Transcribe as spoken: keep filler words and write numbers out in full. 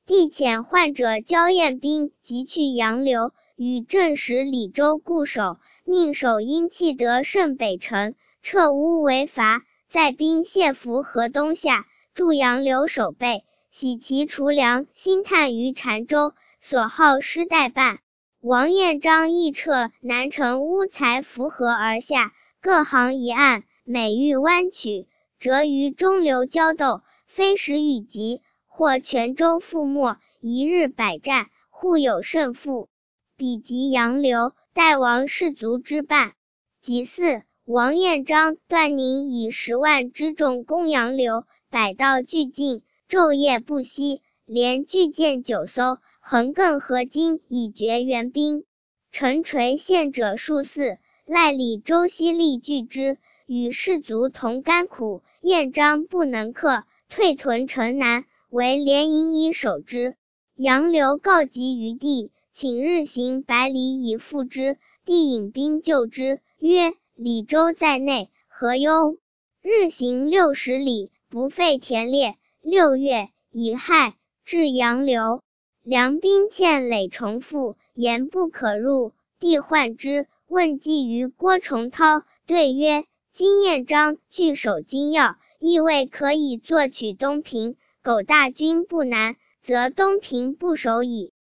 帝遣患者焦彦兵即去杨柳，与镇使李周固守，命守因弃得胜北城，撤乌为伐，在兵谢伏河东下，驻杨柳守备，徙其储粮新探于澶州，所好失代半。王彦章亦撤南城乌才伏河而下，各行一岸，每遇弯曲，折于中流交斗，非时雨急，或泉州覆没，一日百战，互有胜负。彼及杨柳，代王士卒之半。己巳，王彦章、段宁以十万之众攻杨柳，百道俱尽，昼夜不息，连巨舰九艘，横亘河津以绝援兵。陈垂献者数四，赖李周西力拒之，与士卒同甘苦，彦章不能克，退屯城南，为连营以守之。杨柳告急于帝，请日行百里以复之，帝引兵救之，曰：李周在内，何忧？日行六十里，不费田猎。六月，乙亥，至杨柳。梁兵欠垒重复，言不可入，帝患之，问计于郭崇韬，对曰：今彦章据守金要，亦未可以作取东平，苟大军不南，则东平不守矣。